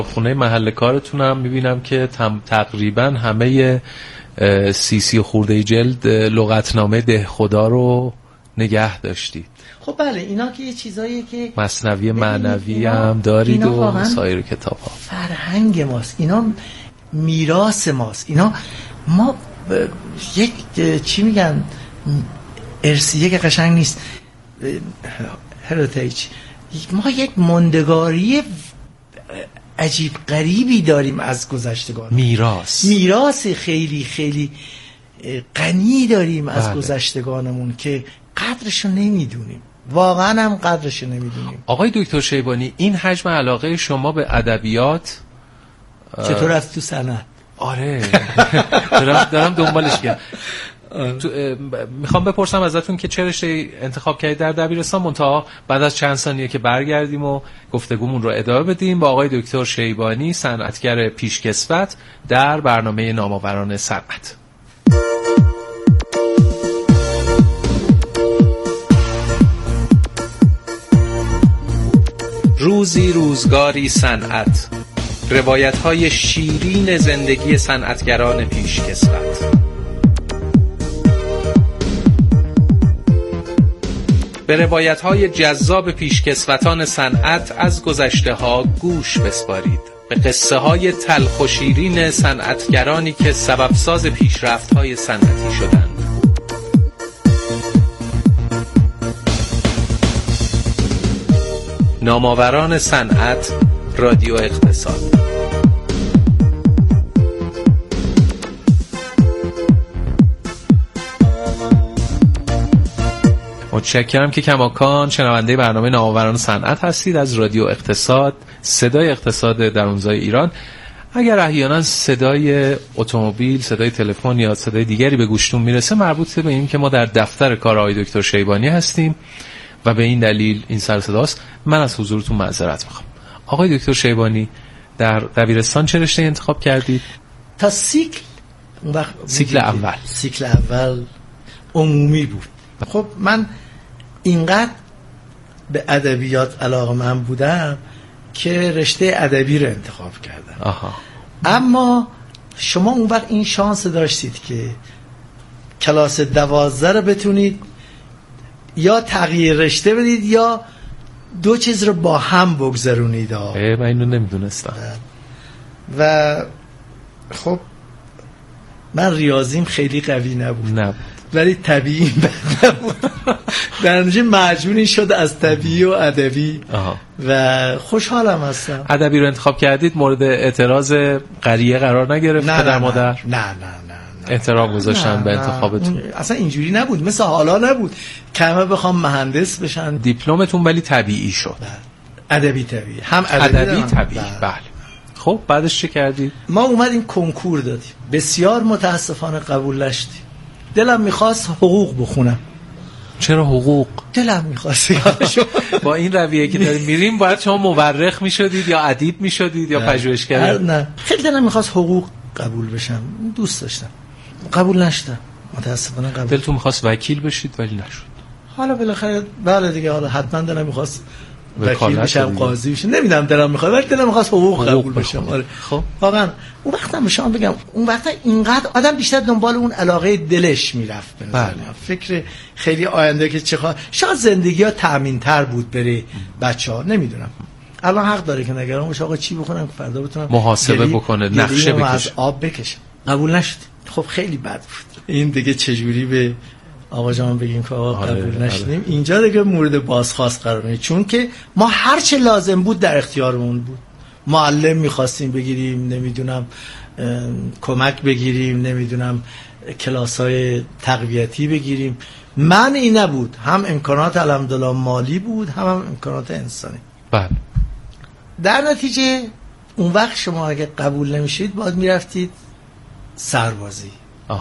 خونه محل کارتونم میبینم که تقریبا همه 30 خورده جلد لغتنامه دهخدا رو نگه داشتید. خب بله، اینا که یه چیزاییه که مثنوی معنوی هم دارید و سایر کتاب ها. فرهنگ ماست، اینا میراث ماست، اینا ما یک چی میگن ارثیه که قشنگ نیست، هریتیج، ما یک ماندگاری عجیب غریبی داریم از گذشتگان، میراث خیلی خیلی غنی داریم از گذشتگانمون که قدرشو نمیدونیم، واقعا هم قدرشو نمیدونیم. آقای دکتر شیبانی، این حجم علاقه شما به ادبیات چطور از تو صنعت؟ آره دارم دنبالش میگردم. میخوام بپرسم ازتون که چه رشته انتخاب کردید در دبیرستان، منتها بعد از چند ثانیه که برگردیم و گفتگومون رو ادامه بدیم با آقای دکتر شیبانی، صنعتگر پیشکسوت در برنامه نامآوران صنعت. روزی روزگاری صنعت، روایت‌های شیرین زندگی صنعتگران پیشکسوت. به روایت‌های جذاب پیشکسوتان صنعت از گذشته‌ها گوش بسپارید. به قصه‌های تلخ و شیرین صنعتگرانی که سببساز پیشرفت‌های صنعتی شدند. نامآوران صنعت، رادیو اقتصاد. متشکرم که کماکان شنونده برنامه نامآوران صنعت هستید از رادیو اقتصاد، صدای اقتصاد درونزای ایران. اگر احیانا صدای اتومبیل، صدای تلفن یا صدای دیگری به گوشتون میرسه، مربوط به این که ما در دفتر کار آقای دکتر شیبانی هستیم و به این دلیل این سر صداست. من از حضورتون معذرت میخوام. آقای دکتر شیبانی، در دبیرستان چه رشته انتخاب کردید؟ تا سیکل اول عمومی بود. خب من اینقدر به ادبیات علاقه‌مند بودم که رشته ادبی رو انتخاب کردم. اما شما اون وقت این شانس داشتید که کلاس 12 رو بتونید یا تغییر رشته بدید یا دو چیز رو با هم بگذرونید. من اینو نمیدونستم. و خب من ریاضیم خیلی قوی نبود. ولی طبیعی بد نبود. در نتیجه مجبوری شد از طبیعی و ادبی و خوشحالم هستم. ادبی رو انتخاب کردید، مورد اعتراض قریه قرار نگرفت پدر مادر؟ نه احترام گذاشتن به انتخابتون؟ اصلا اینجوری نبود، مثل حالا نبود که همه بخوام مهندس بشن. دیپلمتون ولی طبیعی شد؟ ادبی طبیعی، هم ادبی طبیعی. بله. خب بعدش چه کردید؟ ما اومدیم کنکور دادیم، بسیار متاسفانه قبول نشدیم. دلم میخواست حقوق بخونم. چرا حقوق؟ دلم میخواست. با این رویه که داریم میریم باید شما مورخ میشدید یا ادیب میشدید یا پژوهشگر؟ نه، خیلی دلم میخواست حقوق قبول بشم، دوست داشتم، قبول نشدم متاسفانه. دلتون میخواست وکیل بشید ولی نشد. حالا بالاخره بله دیگه، حالا حتما دلم میخواست وکیل بشم، قاضی بشم، نمیدونم دلم میخواد، ولی دلم میخواست حقوق قبول بشم. آره. خب واقعا اون وقت هم شما بگم، اون وقت اینقدر آدم بیشتر دنبال اون علاقه دلش میرفت به نظر من. فکر خیلی آینده که چه شاید زندگی ها تامین تر بود برای بچه‌ها، نمیدونم. الان حق داره که نگران باشه آقا چی بخونم که فردا بتونم محاسبه بکنه، نقشه بکشه، از آب بکشم. قبول نشد. خب خیلی بد بود. این دیگه چجوری به آقا جان بگیم که آقا قبول نشدیم؟ اینجا دیگه مورد بازخواست قرار میگیره، چون که ما هر چه لازم بود در اختیارمون بود. معلم میخواستیم بگیریم، نمیدونم کمک بگیریم، نمیدونم کلاس‌های تقویتی بگیریم. من این نبود، هم امکانات الحمدلله مالی بود، هم امکانات انسانی. بله. در نتیجه اون وقت شما اگه قبول نمیشید باید میرفتید سربازی.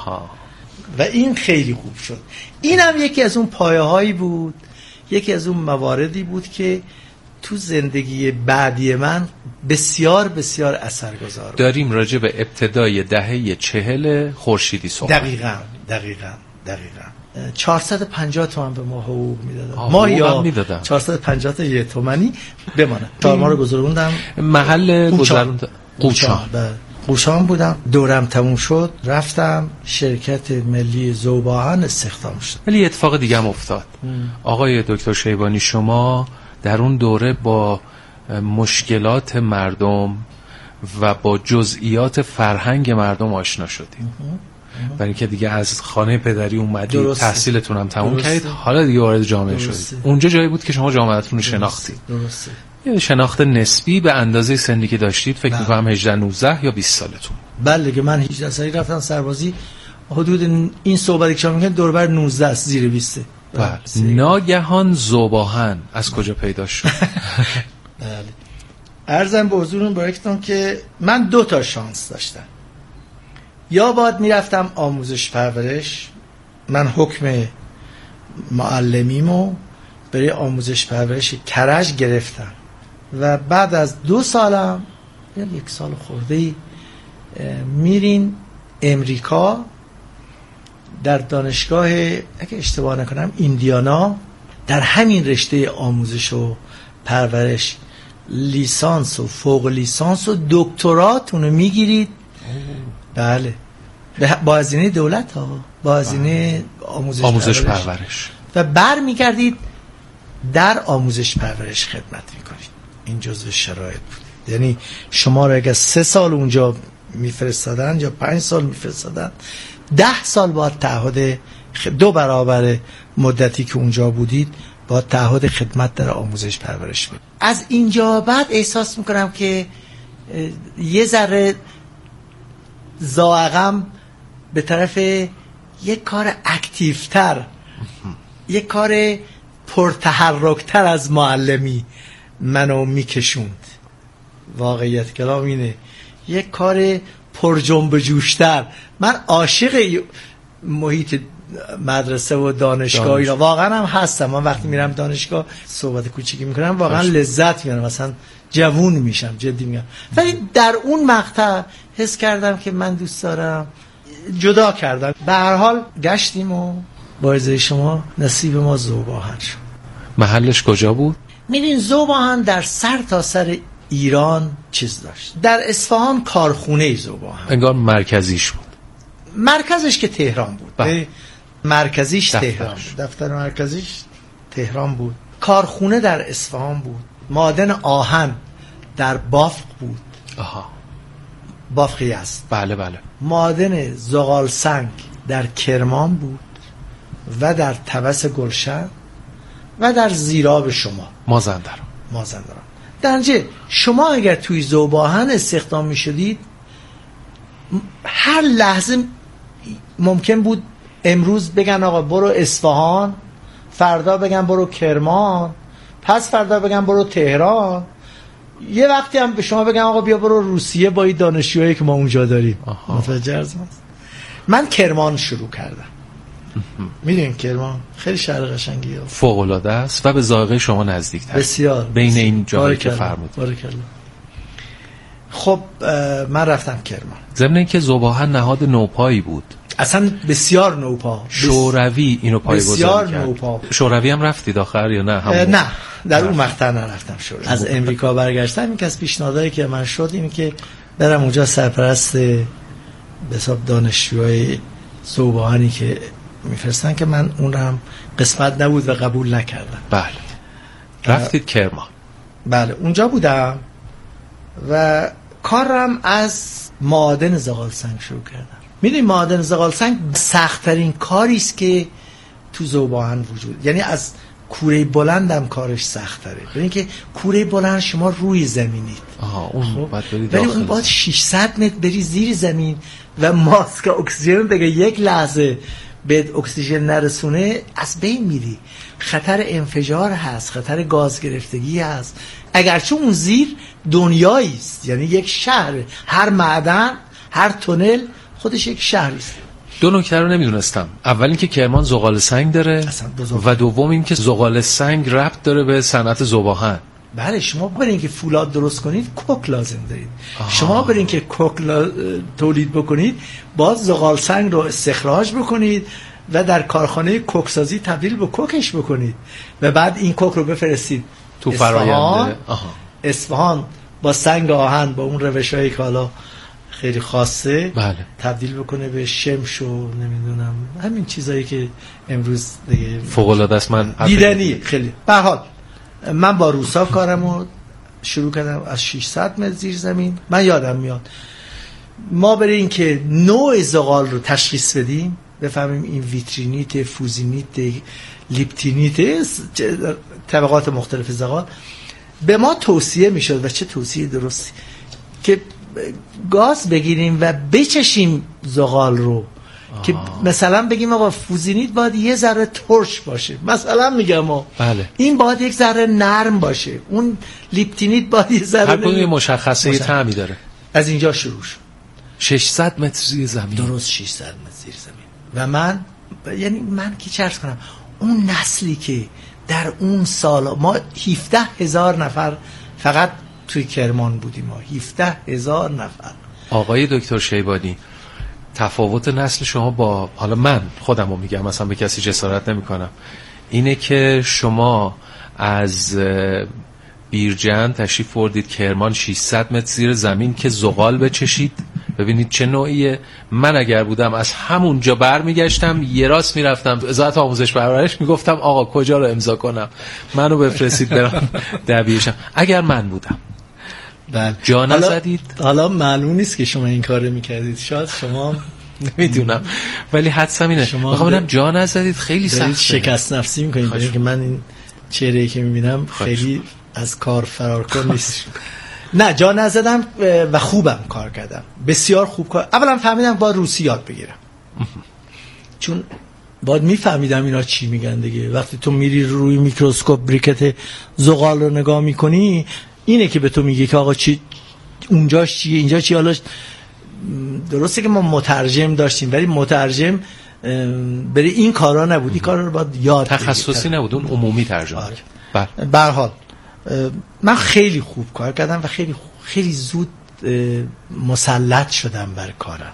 و این خیلی خوب شد. این هم یکی از اون پایه‌هایی بود، یکی از اون مواردی بود که تو زندگی بعدی من بسیار بسیار اثرگذار بود. داریم راجع به ابتدای دهه 40 خورشیدی صحبت. دقیقاً. 450 تومن به ما حقوق میدادن. ما یا 450 تا یه تومنی بمانه. ما رو گذروندم محل گذروند قوشان بودم. دورم تموم شد رفتم شرکت ملی ذوب‌آهن استخدام شد. ولی اتفاق دیگه هم افتاد. آقای دکتر شیبانی، شما در اون دوره با مشکلات مردم و با جزئیات فرهنگ مردم آشنا شدید. برای اینکه دیگه از خانه پدری اومدید، تحصیلتون هم تموم کردید، حالا دیگه وارد جامعه شدید. اونجا جایی بود که شما جامعهتون رو شناختید. درسته. یه شناخت نسبی به اندازه سنی که داشتید، فکر می‌کنم 18 19 یا 20 سالتون. بله که من 18 سالی رفتم سربازی، حدود این صحبتی که شما میگن دور بر 19 است، زیر 20. بله. ناگهان ذوب‌آهن از کجا پیدا شد؟ بله. عرضم به حضورتون برایتون که من 2 تا شانس داشتم. یا باید میرفتم آموزش پرورش، من حکم معلمیمو برای آموزش پرورش کرج گرفتم و بعد از 2 سالم یا 1 سال خورده‌ای میرین امریکا در دانشگاه، اگه اشتباه نکنم ایندیانا، در همین رشته آموزش و پرورش لیسانس و فوق لیسانس و دکتراتون رو میگیرید. بله، با هزینه دولت ها، با هزینه آموزش پرورش و بر میگردید در آموزش پرورش خدمت میکنید. این جزو شرایط بود. یعنی شما رو اگر 3 سال اونجا میفرستادن یا 5 سال میفرستادن، 10 سال باید تعهد 2 برابر مدتی که اونجا بودید با تعهد خدمت در آموزش پرورش بود. از اینجا بعد احساس میکنم که یه ذره زائقم به طرف یک کار اکتیفتر، یک کار پرتحرکتر از معلمی منو میکشوند. واقعیت کلام اینه، یک کار پر جنب جوشتر. من عاشق محیط مدرسه و دانشگاهی را واقعا هم هستم. من وقتی میرم دانشگاه صحبت کوچیکی میکنم واقعا لذت میبرم، مثلا جوون میشم، جدی میگم. ولی در اون مقطع حس کردم که من دوست دارم جدا کردم. به هر حال گشتیم و با اجازه شما نصیب ما ذوب‌آهن شد. محلش کجا بود؟ میدین ذوب‌آهن در سر تا سر ایران چیز داشت. در اصفهان کارخونه ذوب‌آهن انگار مرکزیش بود. مرکزش که تهران بود. مرکزیش تهران بود. دفتر مرکزیش تهران بود. کارخونه در اصفهان بود. معدن آهن در بافق بود. بافقی است. بله بله. معدن زغال سنگ در کرمان بود و در طبس گلشن و در زیراب شما مازندران. در نتیجه شما اگر توی ذوب‌آهن استخدام می شدید، هر لحظه ممکن بود امروز بگن آقا برو اصفهان، فردا بگن برو کرمان، پس فردا بگن برو تهران، یه وقتی هم به شما بگن آقا بیا برو روسیه با این دانشجوهایی که ما اونجا داریم. متوجه هستید؟ من کرمان شروع کردم. میدونین کرمان خیلی شهر قشنگیه، فوق العاده است و به ذائقه شما نزدیک‌تر بسیار بین این جایی که فرمودید. خب من رفتم کرمان. ضمن اینکه ذوب‌آهن نهاد نوپایی بود، اصلا بسیار نوپا. شوروی اینو پایه‌گذاری کرد. نوپا. شوروی هم رفتید آخر یا نه؟ نه، در اون مقطع نرفتم شوروی. از امریکا برگشتم. این که از پیشنهادایی که من شد این که برم اونجا سرپرست به حساب دانشجوهای ذوب‌آهنی که میفرستن، که من اون هم قسمت نبود و قبول نکردم. بله. رفتید کرمان. بله اونجا بودم و کارم از معادن زغال سنگ شروع کردم. میدونی معادن زغال سنگ سخت‌ترین کاری است که تو ذوب‌آهن وجود، یعنی از کوره بلندم کارش سخت‌تره. ببین که کوره بلند شما روی زمینید. اون ولی اون باید 600 متر بری زیر زمین و ماسک اکسیژن بگه یک لحظه به اکسیژن نرسونه از بین میری. خطر انفجار هست، خطر گاز گرفتگی هست. اگرچه اون زیر دنیایی است، یعنی یک شهر، هر معدن، هر تونل خودش یک شهری است. 2 نکته رو نمیدونستم. اول اینکه کرمان زغال سنگ داره و دوم اینکه زغال سنگ ربط داره به صنعت ذوب‌آهن. بله، شما برین که فولاد درست کنید کوک لازم دارید. شما برین که کوک تولید بکنید باز زغال سنگ رو استخراج بکنید و در کارخانه کوکسازی تبدیل به کوکش بکنید و بعد این کوک رو بفرستید تو فراینده اصفهان با سنگ آهن با اون روشایی که حالا خیلی خاصه بله. تبدیل بکنه به شمش و نمیدونم همین چیزایی که امروز دیگه فوق العاده است. من دیدنی خیلی. به هر حال من با روسا کارمو شروع کردم از 600 متر زیر زمین. من یادم میاد ما برای این که نوع زغال رو تشخیص بدیم بفهمیم این ویترینیت، فوزینیت، لیپتینیت، طبقات مختلف زغال به ما توصیه میشد و چه توصیه درستی که گاز بگیریم و بچشیم زغال رو که مثلا بگیم آقا فوزینیت باید یه ذره ترش باشه، مثلا میگم بله. این باید یک ذره نرم باشه، اون لیپتینیت باید یه ذره هر کدوم مشخصه طعمی داره. از اینجا شروع شد 600 متر زیر زمین. درست 600 متر زیر زمین. و من یعنی من که چرس کنم اون نسلی که در اون سال ما 17,000 نفر فقط توی کرمان بودیم، ما 17,000 نفر. آقای دکتر شیبانی، تفاوت نسل شما با، حالا من خودمو میگم مثلا به کسی جسارت نمی کنم، اینه که شما از بیرجند تشریف بردید کرمان 600 متر زیر زمین که زغال بچشید. ببینید چه نوعیه. من اگر بودم از همونجا برمیگشتم یه راست میرفتم وزارت آموزش پرورش میگفتم آقا کجا رو امضا کنم، منو بفرستید برم دبیرشم. اگر من بودم بله. جا نزدید. حالا معلوم نیست که شما این کارو میکردید، شاید شما نمیدونم، ولی حدسم اینه میخوام ببینم جا نزدید. خیلی سخته. شکست نفسی میکنید که من این چهره‌ای که میبینم خیلی از کار فرار کن نیست. نه جا نزدم و خوبم کار کردم، بسیار خوب کار. اولا فهمیدم باید روسی یاد بگیرم چون باید میفهمیدم اینا چی میگن دیگه. وقتی تو میری روی میکروسکوپ بریکت زغال رو نگاه میکنی اینه که به تو میگه که آقا چی اونجاش چیه اینجا چی. حالا درسته که ما مترجم داشتیم ولی مترجم برای این کارا نبود، این کارا رو باید یاد تخصصی نبود، اون عمومی ترجمه. به هر حال من خیلی خوب کار کردم و خیلی زود مسلط شدم بر کارم.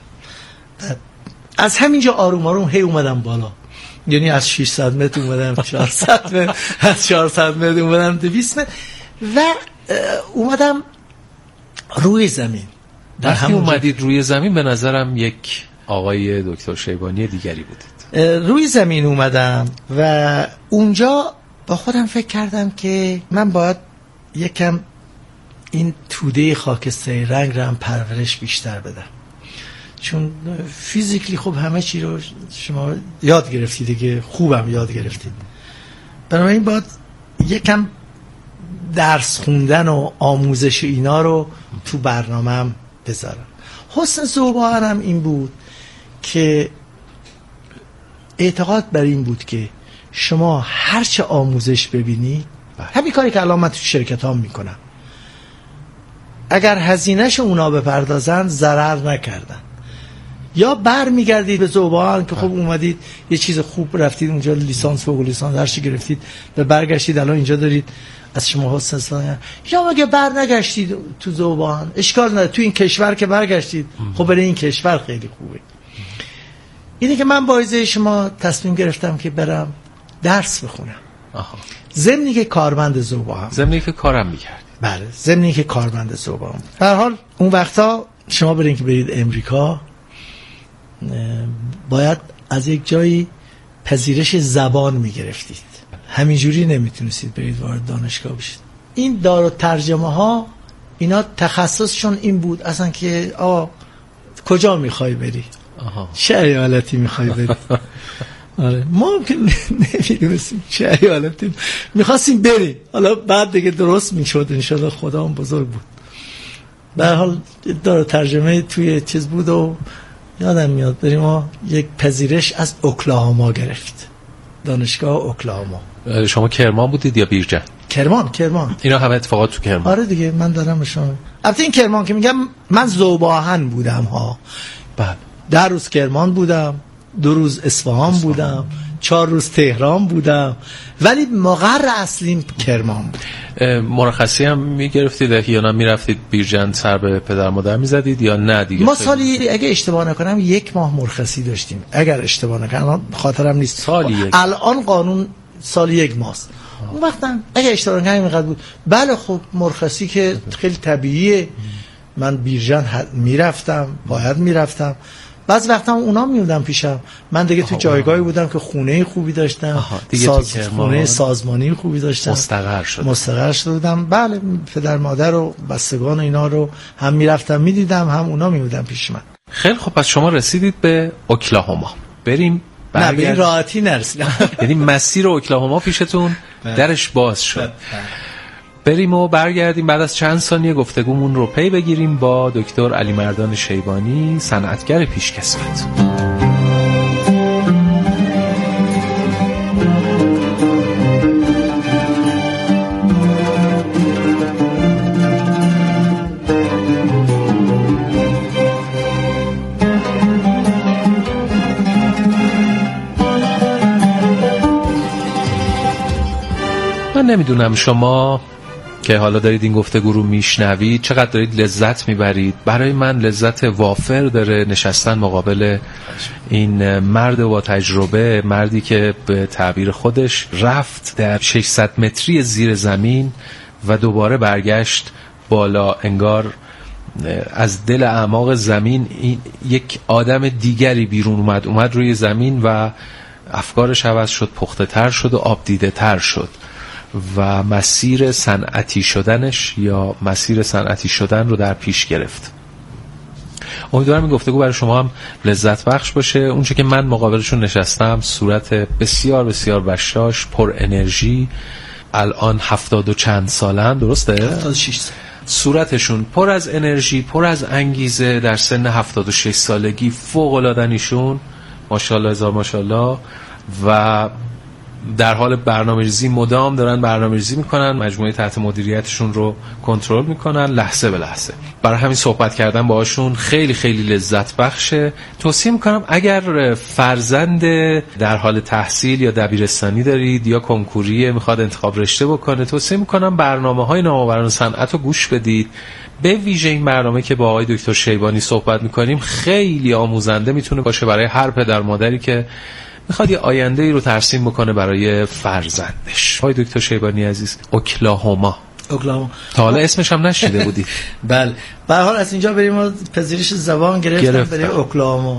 از همینجا آروم آروم هی اومدم بالا، یعنی از 600 متر اومدم 400 متر، از 400 متر اومدم 200 متر و اومدم روی زمین. وقتی اومدید روی زمین به نظرم یک آقای دکتر شیبانی دیگری بودید. روی زمین اومدم و اونجا با خودم فکر کردم که من باید یکم این توده خاکستری رنگ رو هم پرورش بیشتر بدم، چون فیزیکلی خب همه چی رو شما یاد گرفتید دیگه، خوبم یاد گرفتید. بنابراین باید یکم درس خوندن و آموزش اینا رو تو برنامه‌ام بذارم. حسن ذوب‌آهنم این بود که اعتقاد بر این بود که شما هرچه آموزش ببینی، همین کاری که الان من تو شرکت ها میکنم، اگر هزینهش اونا بپردازن ضرر نکردن، یا بر میگردید به ذوب‌آهن که خب اومدید یه چیز خوب رفتید اونجا لیسانس فوق لیسانس هرچی گرفتید و برگشتید الان اینجا دارید از شما حسن استفاده، یا اگه بر نگشتید تو ذوب‌آهن اشکال نداره، تو این کشور که برگشتید خب برای این کشور خیلی خوبه. اینه که من با اجازه شما تصمیم گرفتم که برم درس بخونم. ضمنی که کارمند ذوب‌آهن، ضمنی که کارم میکرد. بله ضمنی که کارمند ذوب‌آهن. به هر حال اون وقتا شما برین که برید امریکا باید از یک جایی پذیرش زبان میگرفتید، همینجوری نمیتونستید برید وارد دانشگاه بشید. این دارالترجمه ها اینا تخصصشون این بود اصلا که کجا میخوای بری، چه ایالتی میخوای بری. آره ما که نمیدونستیم چه ایالتی میخواستیم بریم، حالا بعد دیگه درست میشد انشالله، خدا هم بزرگ بود. به هر حال دارالترجمه توی چیز بود و یادم میاد بریم ما یک پذیرش از اوکلاهاما گرفت، دانشگاه اوکلاهاما. شما کرمان بودید یا بیرجند؟ کرمان. اینا همه اتفاقات تو کرمان. آره دیگه من دارم شما. البته این کرمان که میگم من ذوب‌آهن بودم ها. بله. 10 روز کرمان بودم، 2 روز اصفهان بودم، 4 روز تهران بودم، ولی مقر اصلیم کرمان بود. مرخصی هم میگرفتید یا نه میرفتید بیرجند سر به پدر مادر میزدید یا نه دیگه؟ ما سالی اگه اشتباه نکنم 1 ماه مرخصی داشتیم، اگر اشتباه نکنم، خاطرم نیست. سالی الان قانون سالی 1 ماست. اون وقتا اگه اشتباه نکنم اینقدر بود. بله خب مرخصی که خیلی طبیعیه. من بیرجند میرفتم، باید میرفتم. بعض وقتا اونا میومدن پیشم. من دیگه تو جایگاهی بودم که خونه خوبی داشتم، خونه سازمانی خوبی داشتم، مستقر شده بودم. بله پدر مادر و بستگان و اینا رو هم میرفتم میدیدم، هم اونا میومدن پیش من. خیلی خب، پس شما رسیدید به اوکلاهوما. بریم نه به این راحتی نرسیدم. یعنی مسیر اوکلاهوما پیشتون درش باز شد. بریم و برگردیم بعد از چند ثانیه گفتگومون رو پی بگیریم با دکتر علیمردان شیبانی، صنعتگر پیشکسوت. من نمیدونم شما که حالا دارید این گفتگو رو میشنوید چقدر دارید لذت میبرید. برای من لذت وافر داره نشستن مقابل این مرد با تجربه، مردی که به تعبیر خودش رفت در 600 متری زیر زمین و دوباره برگشت بالا، انگار از دل اعماق زمین یک آدم دیگری بیرون اومد روی زمین و افکارش عوض شد، پخته تر شد و آب دیده تر شد و مسیر صنعتی شدنش یا مسیر صنعتی شدن رو در پیش گرفت. امیدوارم این گفتگو برای شما هم لذت بخش باشه. اونچه که من مقابلشون نشستم صورت بسیار بسیار بشاش، پر انرژی، الان 70 و چند سالن، درسته؟ 76 سال. صورتشون پر از انرژی، پر از انگیزه، در سن 76 سالگی فوق العاده ایشون، ماشاءالله هزار ماشاءالله، و در حال برنامه‌ریزی مدام دارن برنامه‌ریزی میکنن، مجموعه تحت مدیریتشون رو کنترل میکنن لحظه به لحظه. برای همین صحبت کردن باهاشون خیلی خیلی لذت بخشه. توصیه میکنم اگر فرزند در حال تحصیل یا دبیرستانی دارید یا کنکوری میخواد انتخاب رشته بکنه، توصیه میکنم برنامه‌های نوآوران صنعت رو گوش بدید. به ویژه این برنامه که با آقای دکتر شیبانی صحبت میکنیم خیلی آموزنده میتونه باشه برای هر پدر مادری که میخواد یه آینده ای رو ترسیم بکنه برای فرزندش. آقای دکتر شیبانی عزیز، اوکلاهوما تا حالا اسمش هم نشیده بودی؟ بله. به هر حال از اینجا بریم و پذیرش زبان گرفتم برای اوکلاهوما.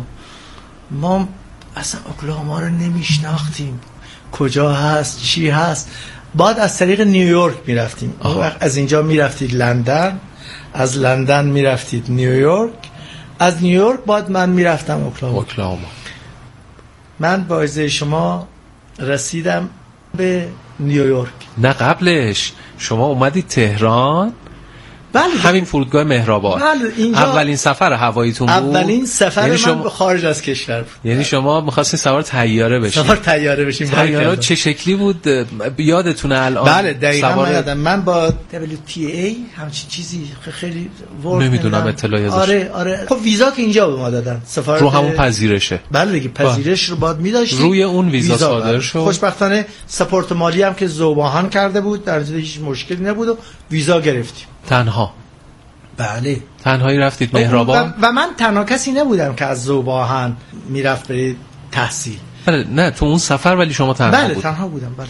ما اصلا اوکلاهوما رو نمیشناختیم، کجا هست، چی هست. بعد از طریق نیویورک میرفتیم. از اینجا میرفتید لندن، از لندن میرفتید نیویورک، از نیویورک بعد من میرفتم اوکلاهوما. من با اجازه شما رسیدم به نیویورک. نه قبلش شما اومدید تهران؟ بله. همین فرودگاه مهرآباد. بله. اولین سفر هواییتون بود؟ اولین سفر یعنی من به خارج از کشور بود. یعنی شما می‌خواستین سوار طیاره بشین؟ سوار طیاره بشیم. طیاره چه شکلی بود یادتونه الان؟ بله دقیقاً من یادم. من با WTA همچین چیزی خیلی نمیدونم اطلاعی ازش. آره. خب ویزا که اینجا به ما دادن. سفارت رو همون پذیرشه. بله دیگه پذیرش رو باید می‌داشتیم. روی اون ویزا صادر شد. خوشبختانه سپورت مالی هم که ذوباهن کرده بود، در هیچ مشکلی نبود و ویزا گرفتیم. تنها؟ بله. تنهایی رفتید مهرآباد؟ و من تنها کسی نبودم که از ذوباهن میرفت به تحصیل. بله. نه تو اون سفر ولی شما تنها بود؟ بله تنها بودم. بله 100%.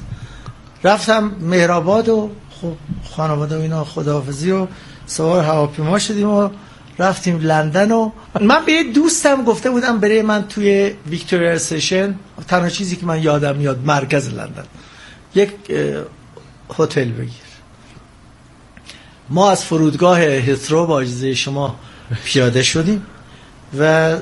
رفتم مهرآباد و خب خانواده و اینا خداحافظی و سوار هواپیما شدیم و رفتیم لندن. و من به یه دوستم گفته بودم برای من توی ویکتوریا استیشن، تنها چیزی که من یادم میاد مرکز لندن، یک هتل بگیر. ما از فرودگاه هیثرو با اجازه شما پیاده شدیم و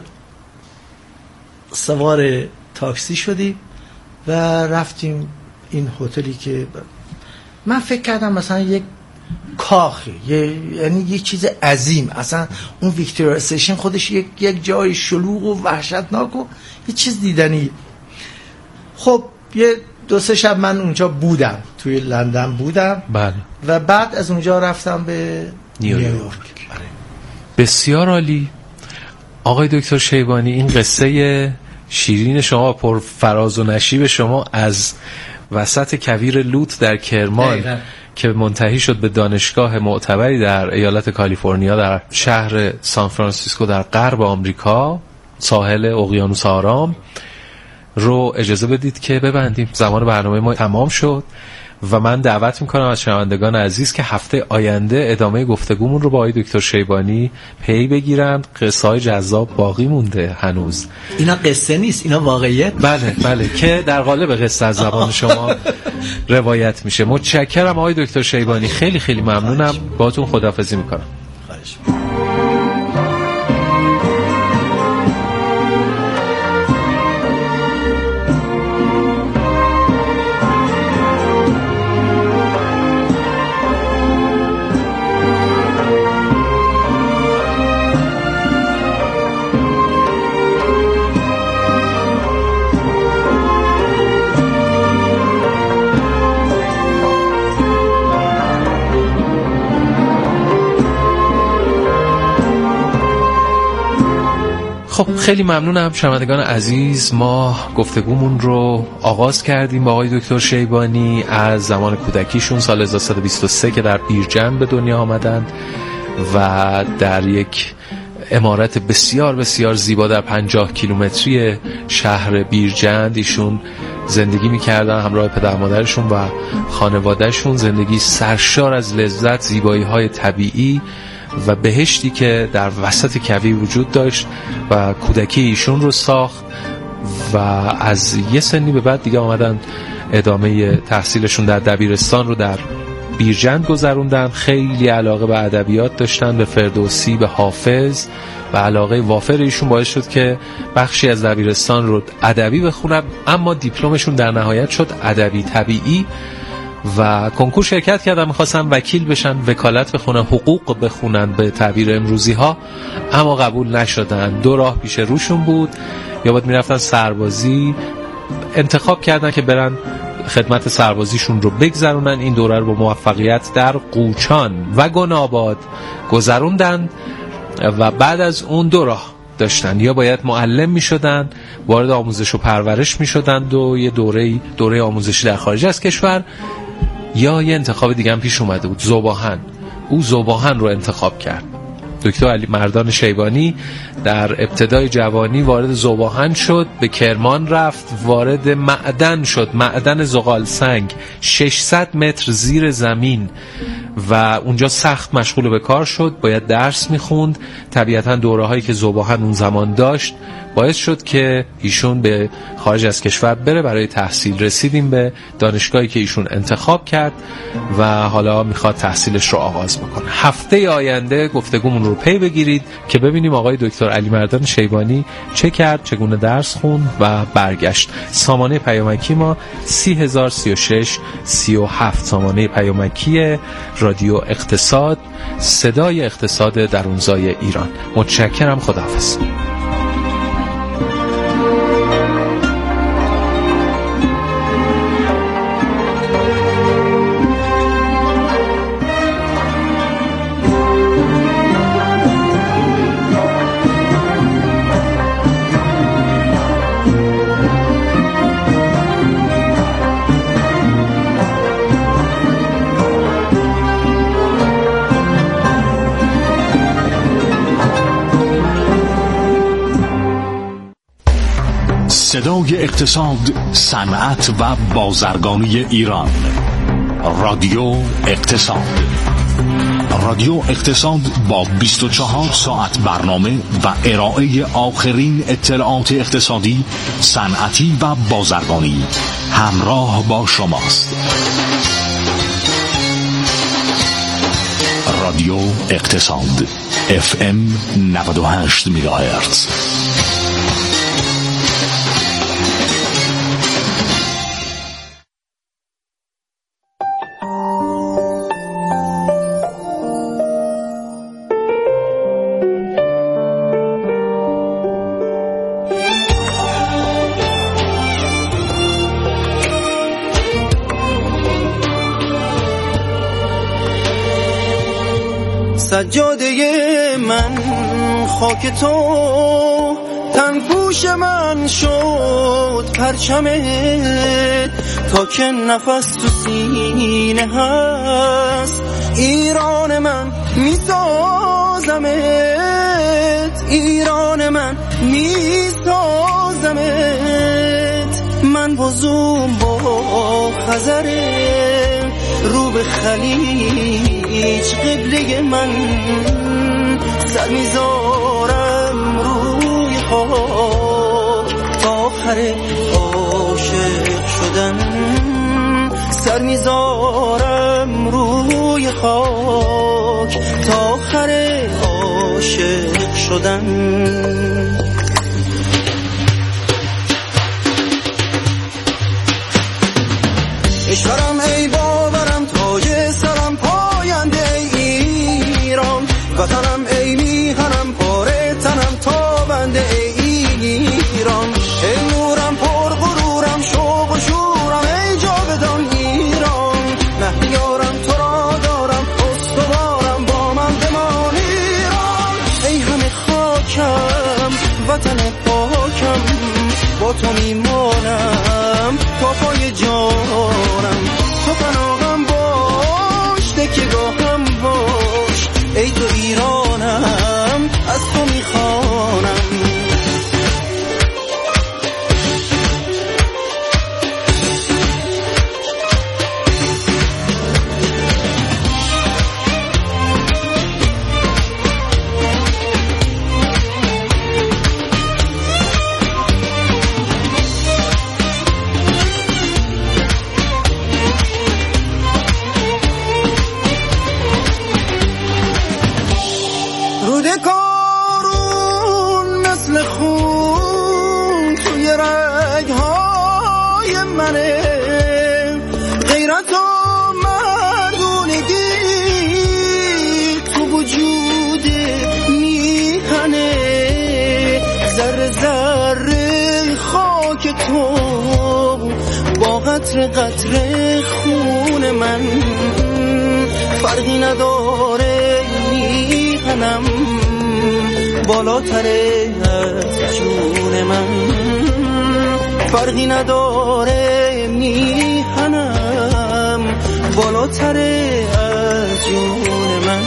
سوار تاکسی شدیم و رفتیم این هتلی که من فکر کردم مثلا یک کاخه، یعنی یک چیز عظیم. اصلا اون ویکتوریا استیشن خودش یک جای شلوغ و وحشتناک و یه چیز دیدنی. خب یه 2-3 شب من اونجا بودم، توی لندن بودم. بله. و بعد از اونجا رفتم به نیویورک. بسیار عالی. آقای دکتر شیبانی، این قصه شیرین شما، پر فراز و نشیب شما از وسط کویر لوت در کرمان که منتهی شد به دانشگاه معتبری در ایالت کالیفرنیا در شهر سان فرانسیسکو در غرب آمریکا، ساحل اقیانوس آرام، رو اجازه بدید که ببندیم. زمان برنامه ما تمام شد و من دعوت میکنم از شنوندگان عزیز که هفته آینده ادامه گفتگومون رو با آقای دکتر شیبانی پی بگیرند. قصه‌های جذاب باقی مونده هنوز. اینا قصه نیست، اینا واقعیت. بله که در قالب قصه از زبان شما روایت میشه. متشکرم آقای دکتر شیبانی، خیلی خیلی ممنونم. باهاتون خداحافظی میکنم. خواهش. خب خیلی ممنونم شنوندگان عزیز. ما گفتگومون رو آغاز کردیم با آقای دکتر شیبانی از زمان کودکیشون سال 1323 که در بیرجند به دنیا آمدند و در یک عمارت بسیار بسیار زیبا در 50 کیلومتری شهر بیرجند ایشون زندگی می‌کردن همراه پدر مادرشون و خانوادهشون. زندگی سرشار از لذت، زیبایی‌های طبیعی و بهشتی که در وسط کویر وجود داشت و کودکی ایشون رو ساخت و از یه سنی به بعد دیگه آمدن ادامه تحصیلشون در دبیرستان رو در بیرجند گذروندن. خیلی علاقه به ادبیات داشتن، به فردوسی، به حافظ و علاقه وافر ایشون باعث شد که بخشی از دبیرستان رو ادبی بخونن، اما دیپلمشون در نهایت شد ادبی طبیعی و کنکور شرکت کردن، میخواستن وکیل بشن، وکالت بخونن، حقوق بخونن به تعبیر امروزی ها، اما قبول نشدن. دو راه پیش روشون بود، یا باید میرفتن سربازی. انتخاب کردن که برن خدمت سربازیشون رو بگذرونن. این دوره رو با موفقیت در قوچان و گناباد گذروندن و بعد از اون دو راه داشتن، یا باید معلم می شدن، وارد آموزش و پرورش می شدند و یه دوره آموزشی در خارج از کشور، یا یه انتخاب دیگه هم پیش اومده بود، ذوباهن. او ذوباهن رو انتخاب کرد. دکتر علی مردان شیبانی در ابتدای جوانی وارد ذوباهن شد، به کرمان رفت، وارد معدن شد، معدن زغال سنگ 600 متر زیر زمین و اونجا سخت مشغول به کار شد. باید درس میخوند. طبیعتا دوره هایی که ذوباهن اون زمان داشت باعث شد که ایشون به خارج از کشور بره برای تحصیل. رسیدیم به دانشگاهی که ایشون انتخاب کرد و حالا میخواد تحصیلش رو آغاز بکنه. هفته آینده گفتگومون رو پی بگیرید که ببینیم آقای دکتر علی مردان شیبانی چه کرد، چگونه درس خوند و برگشت. سامانه پیامکی ما 30036 37 سامانه پیامکی رادیو اقتصاد، صدای اقتصاد درونزای ایران. متشکرم. خداحافظ. صدای اقتصاد، صنعت و بازرگانی ایران. رادیو اقتصاد. رادیو اقتصاد با 24 ساعت برنامه و ارائه آخرین اطلاعات اقتصادی، صنعتی و بازرگانی همراه با شماست. رادیو اقتصاد FM 98 میگاهرتز. سجاده من خاک تو، تن پوش من شد پرچمت تا که نفس تو سینه هست. ایران من میسازمت، ایران من میسازمت. من وضوم با خزره رو به خلیج قبله من، سر میذارم روی خاک تا آخر عاشق شدن، سر میذارم روی خاک تا آخر عاشق شدن. کشورم ای باورم تاج سرم پاینده ایران، وطنم ای میهنم پاره تنم تابنده ایران. ای نورم پر غرورم شوق و شورم ای جاودان ایران. مهیارم تو را دارم استوارم با من بمان ایران. ای همه خاکم وطن پاکم با تو میمانم تا پای جانم. تو پناهم باش تکیه‌گاهم باش ای تو ایرانم از تو میخوانم. روده کارون مثل خون توی رگهای منه، غیرت و مردونگی تو وجود میهنه. ذره ذره خاک تو با قطره قطره خون من، فرقی نداره میهنم بالاتره از جون من. فرقی نداره میهنم بالاتره از جون من.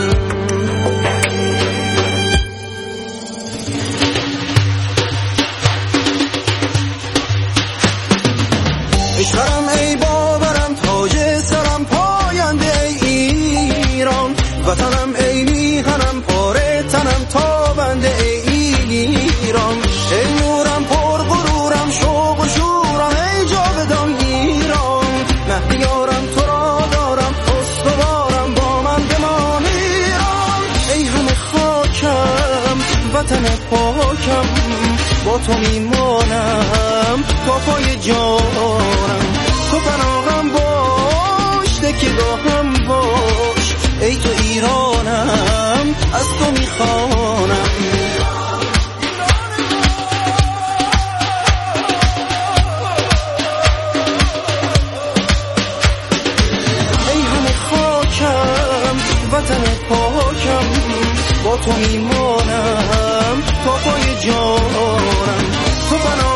کشورم ای باورم تاج سرم پاینده ایران، وطنم ای میهنم پاره تنم تابنده ایران. ای نورم پر غرورم شوق و شورم ای جاودان ایران. مهیارم تو را دارم استوارم با من بمان ایران. ای همه خاکم وطن پاکم با تو میمانم تا پای جانم. تو پناهم باش تکیه‌گاهم باش ای تو ایرانم از تو میخوانم. ای همه خاکم وطن پاکم با تو میمانم تا پای جانم. تو